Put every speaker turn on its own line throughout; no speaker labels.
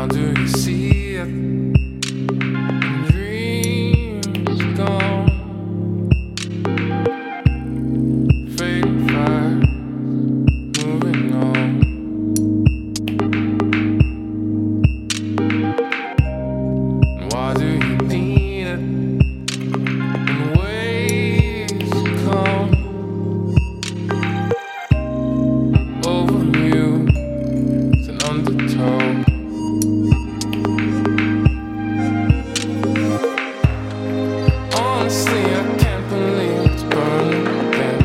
How do you see it? Dreams gone, fading fast, moving on. And why do you need it? In ways come over you, it's an undertow. Honestly, I can't believe it's burning again,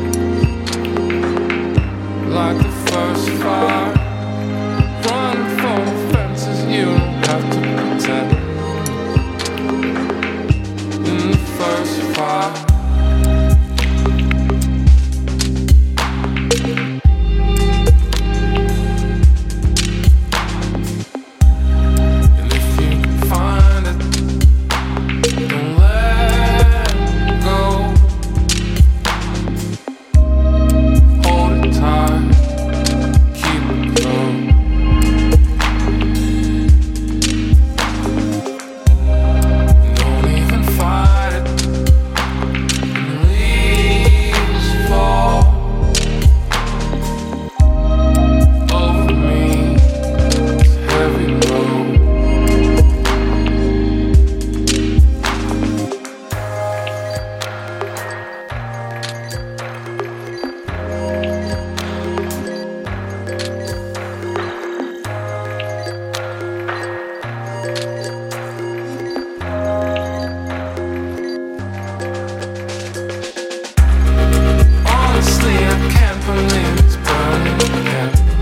like the first fire. Running for the fences, you don't have to pretend. In the first fire, and if you find it, don't let go. Hold it tight, keep it close. Don't even fight it. When the leaves fall over me, it's a heavy load. Honestly, I can't believe it's burning again,